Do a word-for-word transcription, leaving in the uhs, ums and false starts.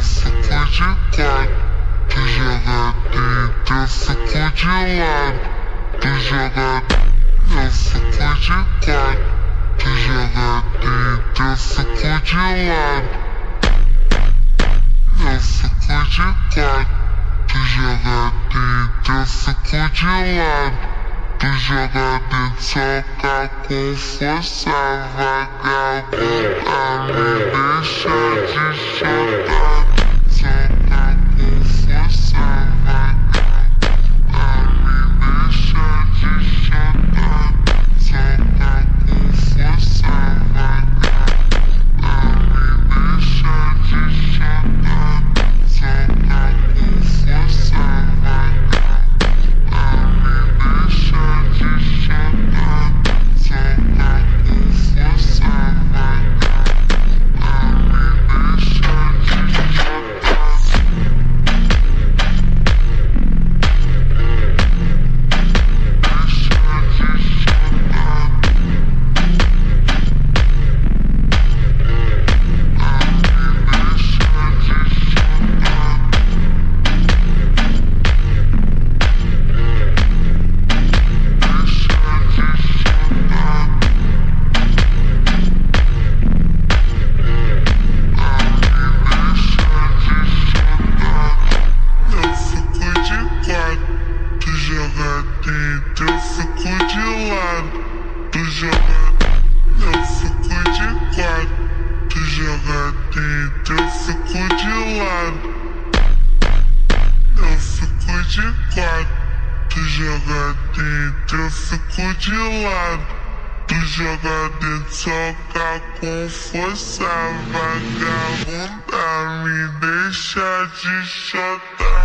ficou de quatro, tu joga dentro, eu fico de lado, tu joga, eu fico de quatro, tu joga dentro, eu fico de lado, eu fico de quatro, tu joga dentro, eu fico de lado. Tu joga dentro, soca com força, vagabunda, me deixa de chorar. Soca com força, vagabunda, me deixa de chorar. Soca com força, vagabunda, me deixa de chorar. Soca com força, vagabunda. Eu fico de lado, tu joga, eu fico de quatro, tu joga dentro, eu fico de lado, eu fico de quatro, tu joga dentro, eu fico de lado, tu joga dentro, soca com força, vagabunda, me deixa de chorar.